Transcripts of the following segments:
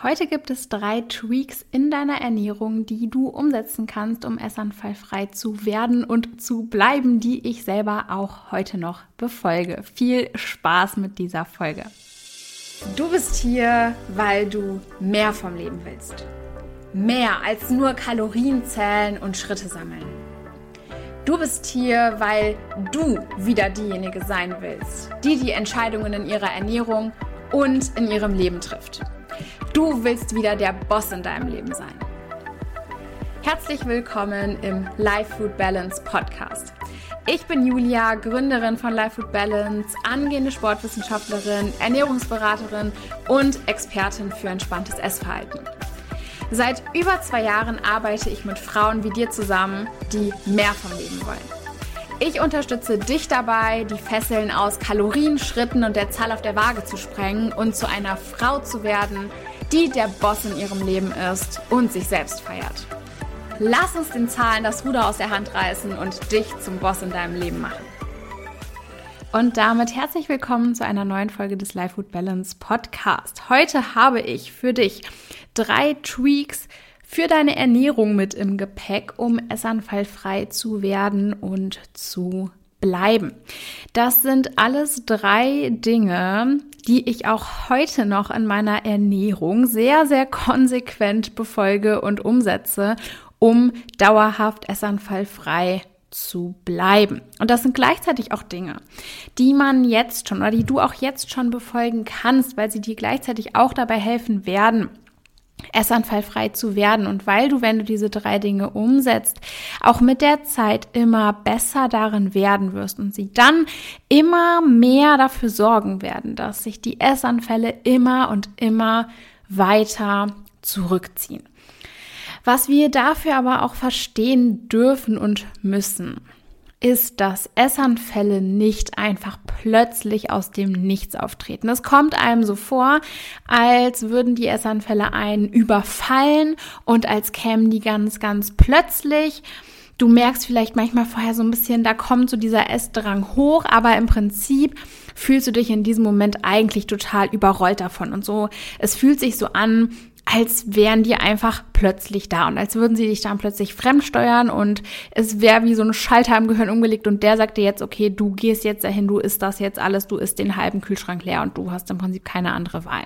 Heute gibt es 3 Tweaks in deiner Ernährung, die du umsetzen kannst, um essanfallfrei zu werden und zu bleiben, die ich selber auch heute noch befolge. Viel Spaß mit dieser Folge. Du bist hier, weil du mehr vom Leben willst. Mehr als nur Kalorien zählen und Schritte sammeln. Du bist hier, weil du wieder diejenige sein willst, die Entscheidungen in ihrer Ernährung und in ihrem Leben trifft. Du willst wieder der Boss in deinem Leben sein. Herzlich willkommen im Life Food Balance Podcast. Ich bin Julia, Gründerin von Life Food Balance, angehende Sportwissenschaftlerin, Ernährungsberaterin und Expertin für entspanntes Essverhalten. Seit über 2 Jahren arbeite ich mit Frauen wie dir zusammen, die mehr vom Leben wollen. Ich unterstütze dich dabei, die Fesseln aus Kalorien, Schritten und der Zahl auf der Waage zu sprengen und zu einer Frau zu werden, die der Boss in ihrem Leben ist und sich selbst feiert. Lass uns den Zahlen das Ruder aus der Hand reißen und dich zum Boss in deinem Leben machen. Und damit herzlich willkommen zu einer neuen Folge des Life Food Balance Podcast. Heute habe ich für dich 3 Tweaks für deine Ernährung mit im Gepäck, um essanfallfrei zu werden und zu bleiben. Das sind alles 3 Dinge, die ich auch heute noch in meiner Ernährung sehr, sehr konsequent befolge und umsetze, um dauerhaft essanfallfrei zu bleiben. Und das sind gleichzeitig auch Dinge, die man jetzt schon oder die du auch jetzt schon befolgen kannst, weil sie dir gleichzeitig auch dabei helfen werden, essanfallfrei zu werden und weil du, wenn du diese 3 Dinge umsetzt, auch mit der Zeit immer besser darin werden wirst und sie dann immer mehr dafür sorgen werden, dass sich die Essanfälle immer und immer weiter zurückziehen. Was wir dafür aber auch verstehen dürfen und müssen, ist, dass Essanfälle nicht einfach plötzlich aus dem Nichts auftreten. Es kommt einem so vor, als würden die Essanfälle einen überfallen und als kämen die ganz, ganz plötzlich. Du merkst vielleicht manchmal vorher so ein bisschen, da kommt so dieser Essdrang hoch, aber im Prinzip fühlst du dich in diesem Moment eigentlich total überrollt davon und so. Es fühlt sich so an, als wären die einfach plötzlich da und als würden sie dich dann plötzlich fremdsteuern und es wäre wie so ein Schalter im Gehirn umgelegt und der sagt dir jetzt, okay, du gehst jetzt dahin, du isst das jetzt alles, du isst den halben Kühlschrank leer und du hast im Prinzip keine andere Wahl.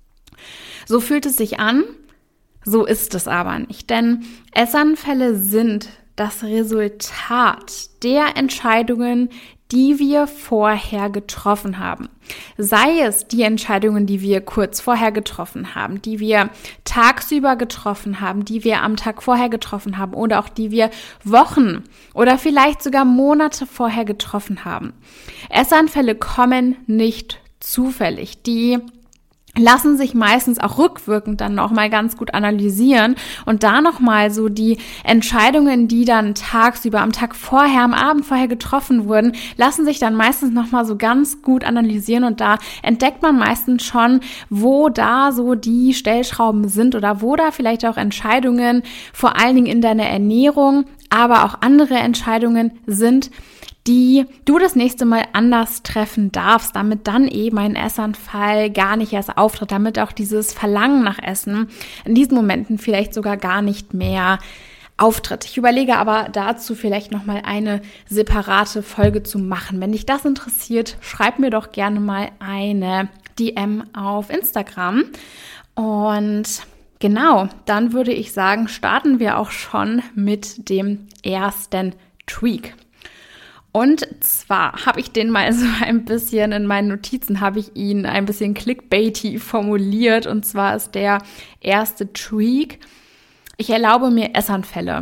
So fühlt es sich an, so ist es aber nicht, denn Essanfälle sind das Resultat der Entscheidungen, die wir vorher getroffen haben. Sei es die Entscheidungen, die wir kurz vorher getroffen haben, die wir tagsüber getroffen haben, die wir am Tag vorher getroffen haben oder auch die wir Wochen oder vielleicht sogar Monate vorher getroffen haben. Essanfälle kommen nicht zufällig. Die lassen sich meistens auch rückwirkend dann noch mal ganz gut analysieren und da noch mal so die Entscheidungen, die dann tagsüber, am Tag vorher, am Abend vorher getroffen wurden, lassen sich dann meistens noch mal so ganz gut analysieren und da entdeckt man meistens schon, wo da so die Stellschrauben sind oder wo da vielleicht auch Entscheidungen, vor allen Dingen in deiner Ernährung, aber auch andere Entscheidungen sind, die du das nächste Mal anders treffen darfst, damit dann eben ein Essanfall gar nicht erst auftritt, damit auch dieses Verlangen nach Essen in diesen Momenten vielleicht sogar gar nicht mehr auftritt. Ich überlege aber dazu vielleicht nochmal eine separate Folge zu machen. Wenn dich das interessiert, schreib mir doch gerne mal eine DM auf Instagram. Und genau, dann würde ich sagen, starten wir auch schon mit dem ersten Tweak. Und zwar habe ich den mal so ein bisschen in meinen Notizen, habe ich ihn ein bisschen clickbaity formuliert. Und zwar ist der erste Tweak: Ich erlaube mir Essanfälle.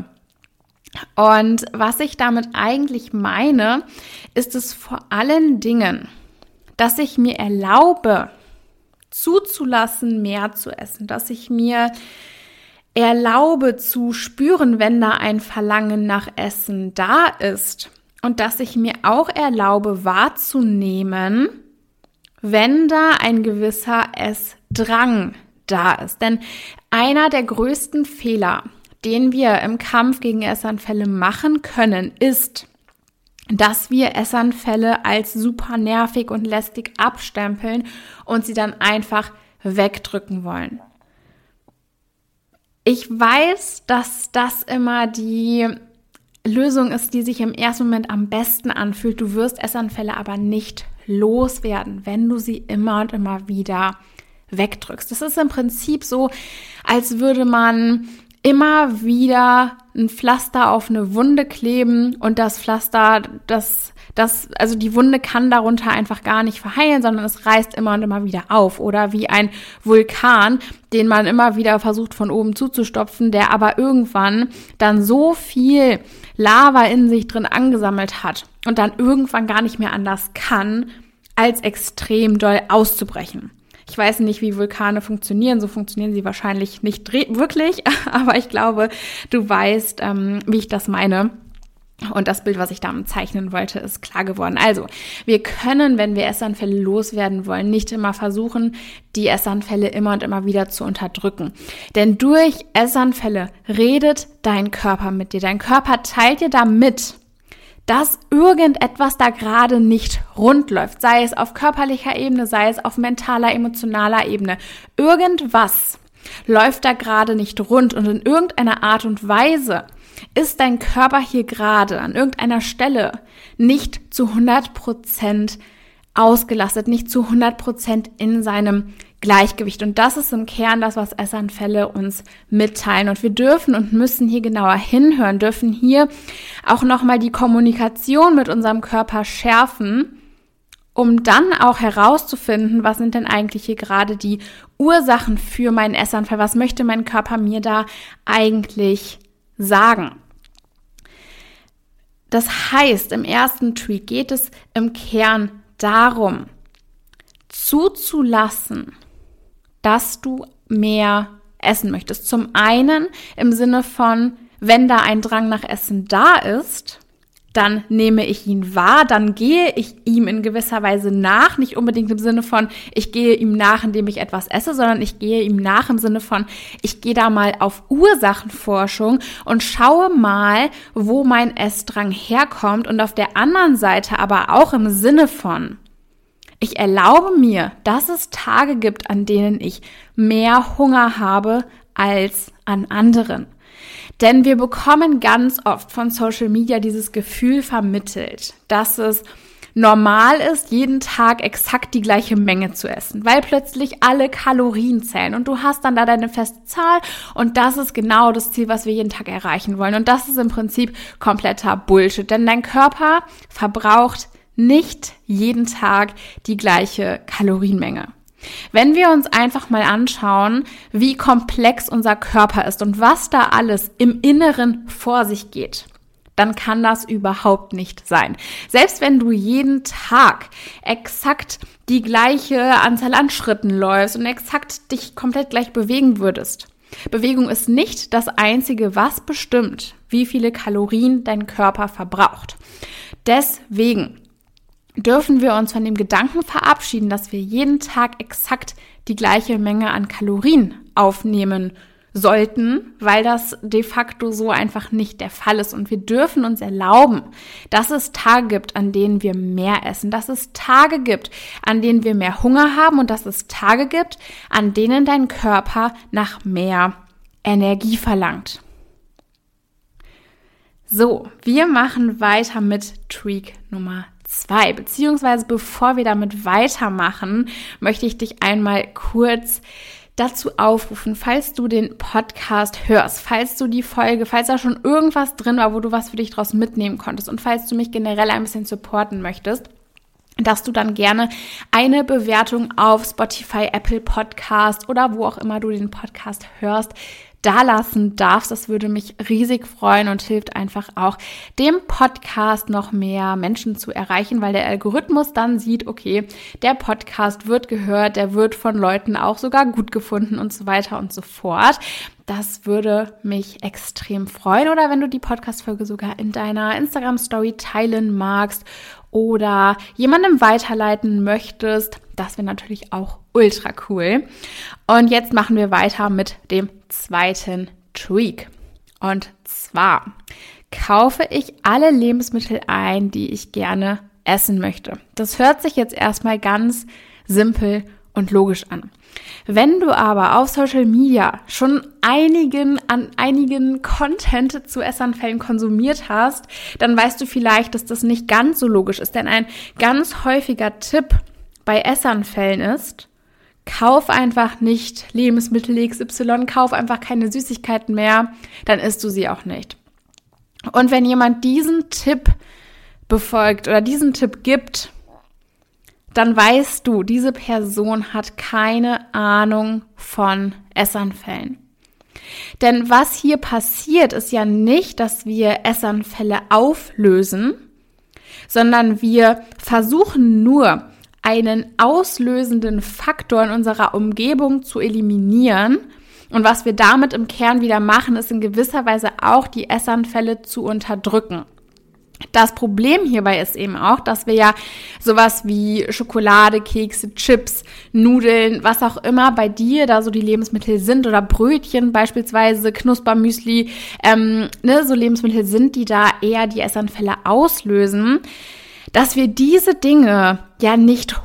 Und was ich damit eigentlich meine, ist es vor allen Dingen, dass ich mir erlaube, zuzulassen, mehr zu essen. Dass ich mir erlaube zu spüren, wenn da ein Verlangen nach Essen da ist. Und dass ich mir auch erlaube wahrzunehmen, wenn da ein gewisser Essdrang da ist. Denn einer der größten Fehler, den wir im Kampf gegen Essanfälle machen können, ist, dass wir Essanfälle als super nervig und lästig abstempeln und sie dann einfach wegdrücken wollen. Ich weiß, dass das immer die Lösung ist, die sich im ersten Moment am besten anfühlt. Du wirst Essanfälle aber nicht loswerden, wenn du sie immer und immer wieder wegdrückst. Das ist im Prinzip so, als würde man immer wieder ein Pflaster auf eine Wunde kleben und das Pflaster, also die Wunde kann darunter einfach gar nicht verheilen, sondern es reißt immer und immer wieder auf. Oder wie ein Vulkan, den man immer wieder versucht von oben zuzustopfen, der aber irgendwann dann so viel Lava in sich drin angesammelt hat und dann irgendwann gar nicht mehr anders kann, als extrem doll auszubrechen. Ich weiß nicht, wie Vulkane funktionieren, so funktionieren sie wahrscheinlich nicht wirklich, aber ich glaube, du weißt, wie ich das meine. Und das Bild, was ich damit zeichnen wollte, ist klar geworden. Also, wir können, wenn wir Essanfälle loswerden wollen, nicht immer versuchen, die Essanfälle immer und immer wieder zu unterdrücken. Denn durch Essanfälle redet dein Körper mit dir. Dein Körper teilt dir da mit, dass irgendetwas da gerade nicht rund läuft. Sei es auf körperlicher Ebene, sei es auf mentaler, emotionaler Ebene. Irgendwas läuft da gerade nicht rund und in irgendeiner Art und Weise ist dein Körper hier gerade an irgendeiner Stelle nicht zu 100% ausgelastet, nicht zu 100% in seinem Gleichgewicht. Und das ist im Kern das, was Essanfälle uns mitteilen. Und wir dürfen und müssen hier genauer hinhören, dürfen hier auch nochmal die Kommunikation mit unserem Körper schärfen, um dann auch herauszufinden, was sind denn eigentlich hier gerade die Ursachen für meinen Essanfall? Was möchte mein Körper mir da eigentlich sagen? Das heißt, im ersten Tweak geht es im Kern darum, zuzulassen, dass du mehr essen möchtest. Zum einen im Sinne von, wenn da ein Drang nach Essen da ist, dann nehme ich ihn wahr, dann gehe ich ihm in gewisser Weise nach, nicht unbedingt im Sinne von, ich gehe ihm nach, indem ich etwas esse, sondern ich gehe ihm nach im Sinne von, ich gehe da mal auf Ursachenforschung und schaue mal, wo mein Essdrang herkommt und auf der anderen Seite aber auch im Sinne von, ich erlaube mir, dass es Tage gibt, an denen ich mehr Hunger habe als an anderen. Denn wir bekommen ganz oft von Social Media dieses Gefühl vermittelt, dass es normal ist, jeden Tag exakt die gleiche Menge zu essen, weil plötzlich alle Kalorien zählen und du hast dann da deine feste Zahl und das ist genau das Ziel, was wir jeden Tag erreichen wollen. Und das ist im Prinzip kompletter Bullshit, denn dein Körper verbraucht nicht jeden Tag die gleiche Kalorienmenge. Wenn wir uns einfach mal anschauen, wie komplex unser Körper ist und was da alles im Inneren vor sich geht, dann kann das überhaupt nicht sein. Selbst wenn du jeden Tag exakt die gleiche Anzahl an Schritten läufst und exakt dich komplett gleich bewegen würdest. Bewegung ist nicht das Einzige, was bestimmt, wie viele Kalorien dein Körper verbraucht. Deswegen dürfen wir uns von dem Gedanken verabschieden, dass wir jeden Tag exakt die gleiche Menge an Kalorien aufnehmen sollten, weil das de facto so einfach nicht der Fall ist. Und wir dürfen uns erlauben, dass es Tage gibt, an denen wir mehr essen, dass es Tage gibt, an denen wir mehr Hunger haben und dass es Tage gibt, an denen dein Körper nach mehr Energie verlangt. So, wir machen weiter mit Tweak Nummer 2, beziehungsweise bevor wir damit weitermachen, möchte ich dich einmal kurz dazu aufrufen, falls du den Podcast hörst, falls du die Folge, falls da schon irgendwas drin war, wo du was für dich draus mitnehmen konntest und falls du mich generell ein bisschen supporten möchtest, dass du dann gerne eine Bewertung auf Spotify, Apple Podcast oder wo auch immer du den Podcast hörst, da lassen darfst. Das würde mich riesig freuen und hilft einfach auch, dem Podcast noch mehr Menschen zu erreichen, weil der Algorithmus dann sieht, okay, der Podcast wird gehört, der wird von Leuten auch sogar gut gefunden und so weiter und so fort. Das würde mich extrem freuen. Oder wenn du die Podcast-Folge sogar in deiner Instagram-Story teilen magst oder jemandem weiterleiten möchtest, das wäre natürlich auch ultra cool. Und jetzt machen wir weiter mit dem zweiten Tweak. Und zwar kaufe ich alle Lebensmittel ein, die ich gerne essen möchte. Das hört sich jetzt erstmal ganz simpel und logisch an. Wenn du aber auf Social Media schon einigen Content zu Essanfällen konsumiert hast, dann weißt du vielleicht, dass das nicht ganz so logisch ist. Denn ein ganz häufiger Tipp bei Essanfällen ist: Kauf einfach nicht Lebensmittel XY, kauf einfach keine Süßigkeiten mehr, dann isst du sie auch nicht. Und wenn jemand diesen Tipp befolgt oder diesen Tipp gibt, dann weißt du, diese Person hat keine Ahnung von Essanfällen. Denn was hier passiert, ist ja nicht, dass wir Essanfälle auflösen, sondern wir versuchen nur, einen auslösenden Faktor in unserer Umgebung zu eliminieren. Und was wir damit im Kern wieder machen, ist in gewisser Weise auch die Essanfälle zu unterdrücken. Das Problem hierbei ist eben auch, dass wir ja sowas wie Schokolade, Kekse, Chips, Nudeln, was auch immer bei dir da so die Lebensmittel sind oder Brötchen beispielsweise, Knuspermüsli, so Lebensmittel sind, die da eher die Essanfälle auslösen, dass wir diese Dinge ja nicht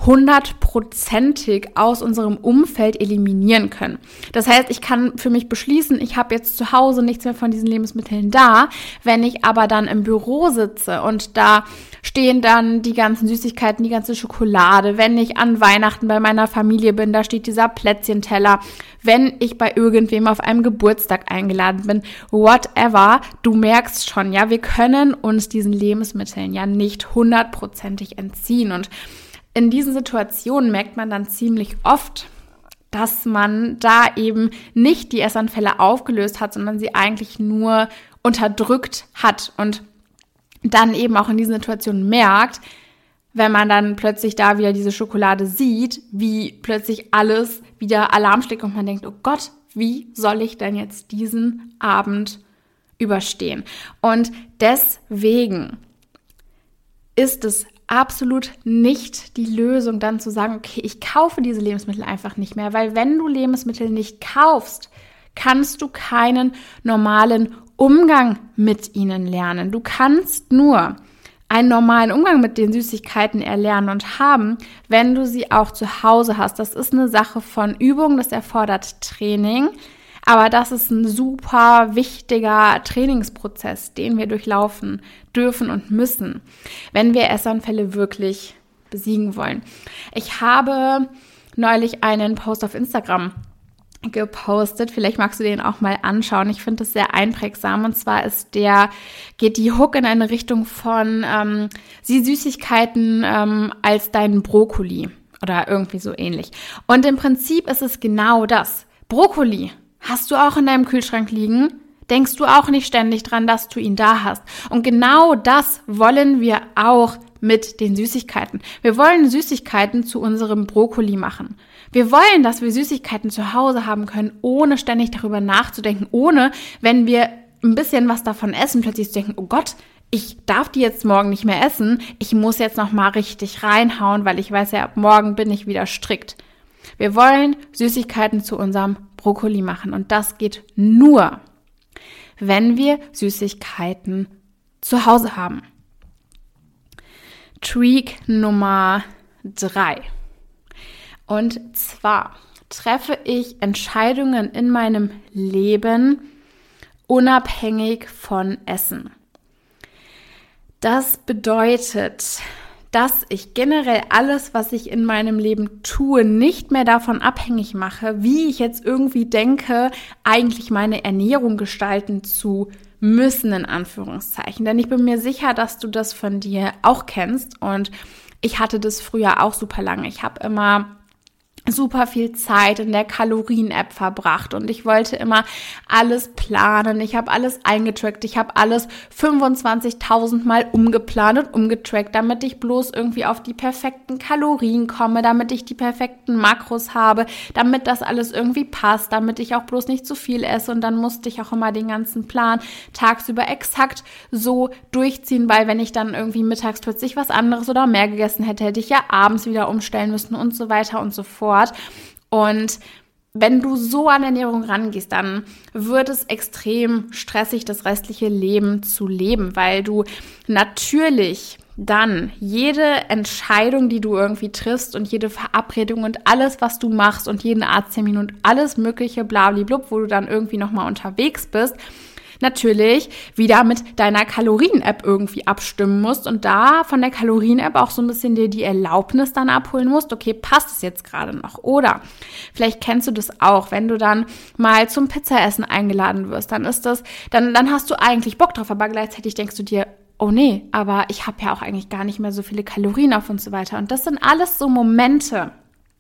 100%ig aus unserem Umfeld eliminieren können. Das heißt, ich kann für mich beschließen, ich habe jetzt zu Hause nichts mehr von diesen Lebensmitteln da. Wenn ich aber dann im Büro sitze und da stehen dann die ganzen Süßigkeiten, die ganze Schokolade, wenn ich an Weihnachten bei meiner Familie bin, da steht dieser Plätzchenteller, wenn ich bei irgendwem auf einem Geburtstag eingeladen bin, whatever, du merkst schon, ja, wir können uns diesen Lebensmitteln ja nicht 100%ig entziehen. Und in diesen Situationen merkt man dann ziemlich oft, dass man da eben nicht die Essanfälle aufgelöst hat, sondern sie eigentlich nur unterdrückt hat und dann eben auch in diesen Situationen merkt, wenn man dann plötzlich da wieder diese Schokolade sieht, wie plötzlich alles wieder Alarm schlägt und man denkt, oh Gott, wie soll ich denn jetzt diesen Abend überstehen? Und deswegen ist es absolut nicht die Lösung, dann zu sagen, okay, ich kaufe diese Lebensmittel einfach nicht mehr, weil wenn du Lebensmittel nicht kaufst, kannst du keinen normalen Umgang mit ihnen lernen. Du kannst nur einen normalen Umgang mit den Süßigkeiten erlernen und haben, wenn du sie auch zu Hause hast. Das ist eine Sache von Übung, das erfordert Training, aber das ist ein super wichtiger Trainingsprozess, den wir durchlaufen dürfen und müssen, wenn wir Essanfälle wirklich besiegen wollen. Ich habe neulich einen Post auf Instagram gepostet. Vielleicht magst du den auch mal anschauen. Ich finde das sehr einprägsam. Und zwar geht die Hook in eine Richtung von sieh Süßigkeiten als deinen Brokkoli oder irgendwie so ähnlich. Und im Prinzip ist es genau das. Brokkoli hast du auch in deinem Kühlschrank liegen? Denkst du auch nicht ständig dran, dass du ihn da hast? Und genau das wollen wir auch mit den Süßigkeiten. Wir wollen Süßigkeiten zu unserem Brokkoli machen. Wir wollen, dass wir Süßigkeiten zu Hause haben können, ohne ständig darüber nachzudenken, ohne, wenn wir ein bisschen was davon essen, plötzlich zu denken, oh Gott, ich darf die jetzt morgen nicht mehr essen, ich muss jetzt noch mal richtig reinhauen, weil ich weiß ja, ab morgen bin ich wieder strikt. Wir wollen Süßigkeiten zu unserem Brokkoli machen und das geht nur, wenn wir Süßigkeiten zu Hause haben. Trick Nummer 3. Und zwar treffe ich Entscheidungen in meinem Leben unabhängig von Essen. Das bedeutet, dass ich generell alles, was ich in meinem Leben tue, nicht mehr davon abhängig mache, wie ich jetzt irgendwie denke, eigentlich meine Ernährung gestalten zu müssen, in Anführungszeichen. Denn ich bin mir sicher, dass du das von dir auch kennst und ich hatte das früher auch super lange. Ich habe immer super viel Zeit in der Kalorien-App verbracht und ich wollte immer alles planen. Ich habe alles eingetrackt. Ich habe alles 25.000 Mal umgeplant und umgetrackt, damit ich bloß irgendwie auf die perfekten Kalorien komme, damit ich die perfekten Makros habe, damit das alles irgendwie passt, damit ich auch bloß nicht zu viel esse. Und dann musste ich auch immer den ganzen Plan tagsüber exakt so durchziehen, weil wenn ich dann irgendwie mittags plötzlich was anderes oder mehr gegessen hätte, hätte ich ja abends wieder umstellen müssen und so weiter und so fort. Und wenn du so an Ernährung rangehst, dann wird es extrem stressig, das restliche Leben zu leben, weil du natürlich dann jede Entscheidung, die du irgendwie triffst und jede Verabredung und alles, was du machst und jeden Arzttermin und alles mögliche blablablub, wo du dann irgendwie nochmal unterwegs bist, natürlich wieder mit deiner Kalorien-App irgendwie abstimmen musst und da von der Kalorien-App auch so ein bisschen dir die Erlaubnis dann abholen musst, okay, passt es jetzt gerade noch? Oder vielleicht kennst du das auch, wenn du dann mal zum Pizzaessen eingeladen wirst, dann hast du eigentlich Bock drauf, aber gleichzeitig denkst du dir, oh nee, aber ich habe ja auch eigentlich gar nicht mehr so viele Kalorien auf und so weiter. Und das sind alles so Momente,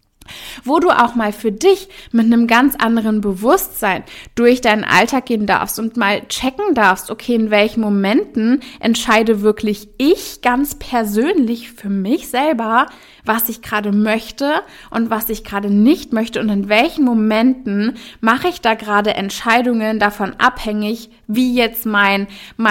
wo du auch mal für dich mit einem ganz anderen Bewusstsein durch deinen Alltag gehen darfst und mal checken darfst, okay, in welchen Momenten entscheide wirklich ich ganz persönlich für mich selber, was ich gerade möchte und was ich gerade nicht möchte und in welchen Momenten mache ich da gerade Entscheidungen davon abhängig, wie jetzt mein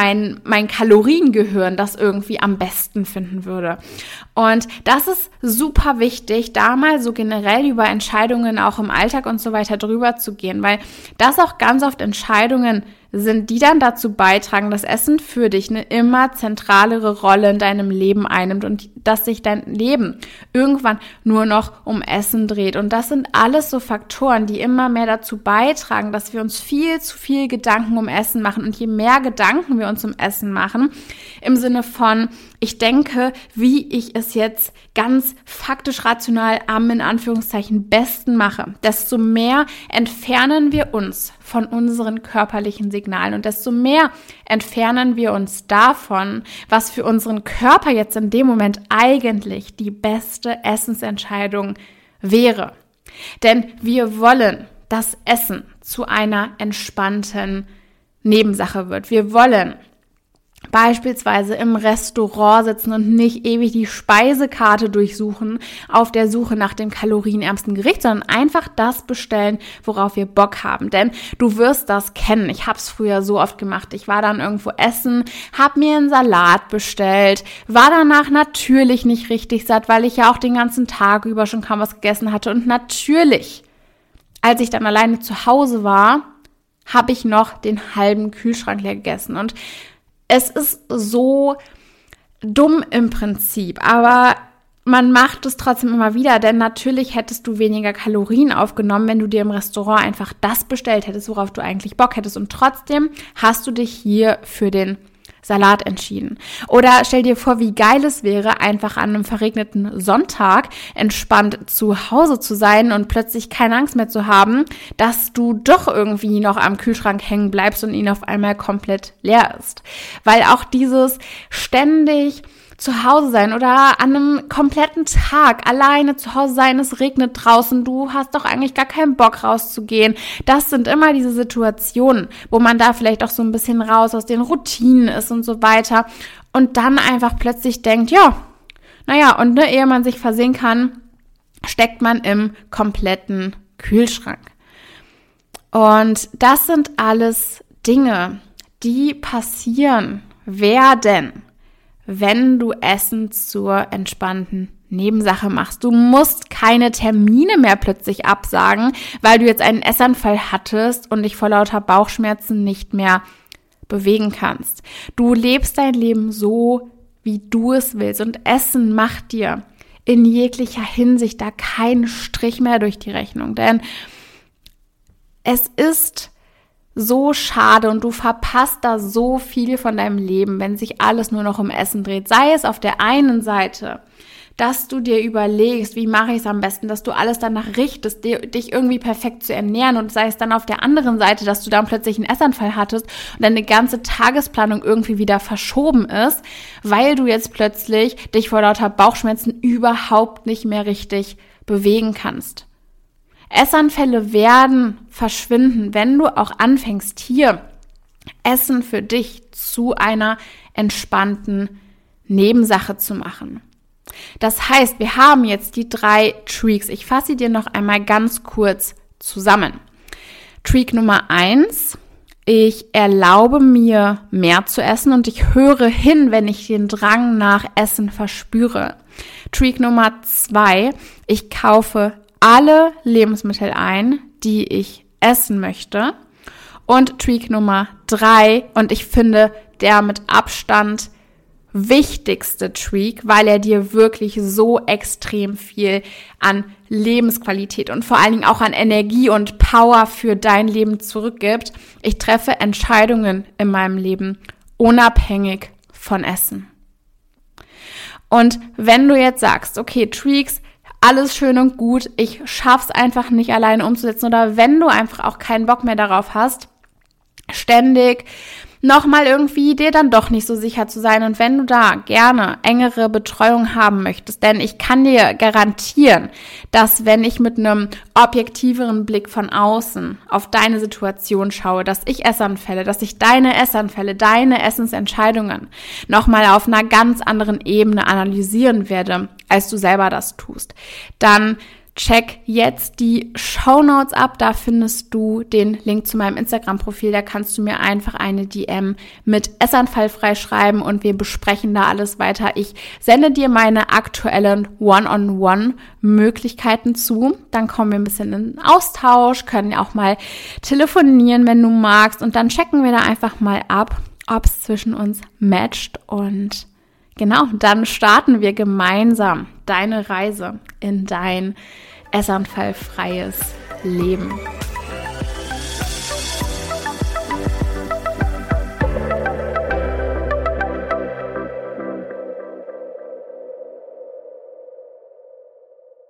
Kaloriengehirn das irgendwie am besten finden würde. Und das ist super wichtig, da mal so generell über Entscheidungen auch im Alltag und so weiter drüber zu gehen, weil das auch ganz oft Entscheidungen sind, die dann dazu beitragen, dass Essen für dich eine immer zentralere Rolle in deinem Leben einnimmt und dass sich dein Leben irgendwann nur noch um Essen dreht. Und das sind alles so Faktoren, die immer mehr dazu beitragen, dass wir uns viel zu viel Gedanken um Essen machen. Und je mehr Gedanken wir uns um Essen machen, im Sinne von, ich denke, wie ich es jetzt ganz faktisch rational am, in Anführungszeichen, besten mache, desto mehr entfernen wir uns von unseren körperlichen Signalen und desto mehr entfernen wir uns davon, was für unseren Körper jetzt in dem Moment eigentlich die beste Essensentscheidung wäre. Denn wir wollen, dass Essen zu einer entspannten Nebensache wird. Wir wollen beispielsweise im Restaurant sitzen und nicht ewig die Speisekarte durchsuchen auf der Suche nach dem kalorienärmsten Gericht, sondern einfach das bestellen, worauf wir Bock haben. Denn du wirst das kennen. Ich habe es früher so oft gemacht. Ich war dann irgendwo essen, habe mir einen Salat bestellt, war danach natürlich nicht richtig satt, weil ich ja auch den ganzen Tag über schon kaum was gegessen hatte. Und natürlich, als ich dann alleine zu Hause war, habe ich noch den halben Kühlschrank leer gegessen. Und es ist so dumm im Prinzip, aber man macht es trotzdem immer wieder, denn natürlich hättest du weniger Kalorien aufgenommen, wenn du dir im Restaurant einfach das bestellt hättest, worauf du eigentlich Bock hättest. Und trotzdem hast du dich hier für den Salat entschieden. Oder stell dir vor, wie geil es wäre, einfach an einem verregneten Sonntag entspannt zu Hause zu sein und plötzlich keine Angst mehr zu haben, dass du doch irgendwie noch am Kühlschrank hängen bleibst und ihn auf einmal komplett leer ist. Weil auch dieses ständig zu Hause sein oder an einem kompletten Tag alleine zu Hause sein, es regnet draußen, du hast doch eigentlich gar keinen Bock rauszugehen. Das sind immer diese Situationen, wo man da vielleicht auch so ein bisschen raus aus den Routinen ist und so weiter und dann einfach plötzlich denkt, und ehe man sich versehen kann, steckt man im kompletten Kühlschrank. Und das sind alles Dinge, die passieren werden, wenn du Essen zur entspannten Nebensache machst. Du musst keine Termine mehr plötzlich absagen, weil du jetzt einen Essanfall hattest und dich vor lauter Bauchschmerzen nicht mehr bewegen kannst. Du lebst dein Leben so, wie du es willst und Essen macht dir in jeglicher Hinsicht da keinen Strich mehr durch die Rechnung, denn es ist so schade und du verpasst da so viel von deinem Leben, wenn sich alles nur noch um Essen dreht. Sei es auf der einen Seite, dass du dir überlegst, wie mache ich es am besten, dass du alles danach richtest, dich irgendwie perfekt zu ernähren und sei es dann auf der anderen Seite, dass du dann plötzlich einen Essanfall hattest und deine ganze Tagesplanung irgendwie wieder verschoben ist, weil du jetzt plötzlich dich vor lauter Bauchschmerzen überhaupt nicht mehr richtig bewegen kannst. Essanfälle werden verschwinden, wenn du auch anfängst, hier Essen für dich zu einer entspannten Nebensache zu machen. Das heißt, wir haben jetzt die 3 Tweaks. Ich fasse sie dir noch einmal ganz kurz zusammen. Tweak Nummer 1. Ich erlaube mir, mehr zu essen und ich höre hin, wenn ich den Drang nach Essen verspüre. Tweak Nummer 2. Ich kaufe alle Lebensmittel ein, die ich essen möchte. Und Tweak Nummer 3, und ich finde, der mit Abstand wichtigste Tweak, weil er dir wirklich so extrem viel an Lebensqualität und vor allen Dingen auch an Energie und Power für dein Leben zurückgibt. Ich treffe Entscheidungen in meinem Leben unabhängig von Essen. Und wenn du jetzt sagst, okay, Tweaks, alles schön und gut, ich schaff's einfach nicht alleine umzusetzen, oder wenn du einfach auch keinen Bock mehr darauf hast, ständig nochmal irgendwie dir dann doch nicht so sicher zu sein, und wenn du da gerne engere Betreuung haben möchtest, denn ich kann dir garantieren, dass wenn ich mit einem objektiveren Blick von außen auf deine Situation schaue, dass ich deine Essanfälle, deine Essensentscheidungen nochmal auf einer ganz anderen Ebene analysieren werde, als du selber das tust, dann check jetzt die Shownotes ab, da findest du den Link zu meinem Instagram-Profil, da kannst du mir einfach eine DM mit Essanfallfrei schreiben und wir besprechen da alles weiter. Ich sende dir meine aktuellen One-on-One-Möglichkeiten zu, dann kommen wir ein bisschen in den Austausch, können auch mal telefonieren, wenn du magst, und dann checken wir da einfach mal ab, ob es zwischen uns matcht, und genau, dann starten wir gemeinsam deine Reise in dein essanfallfreies Leben.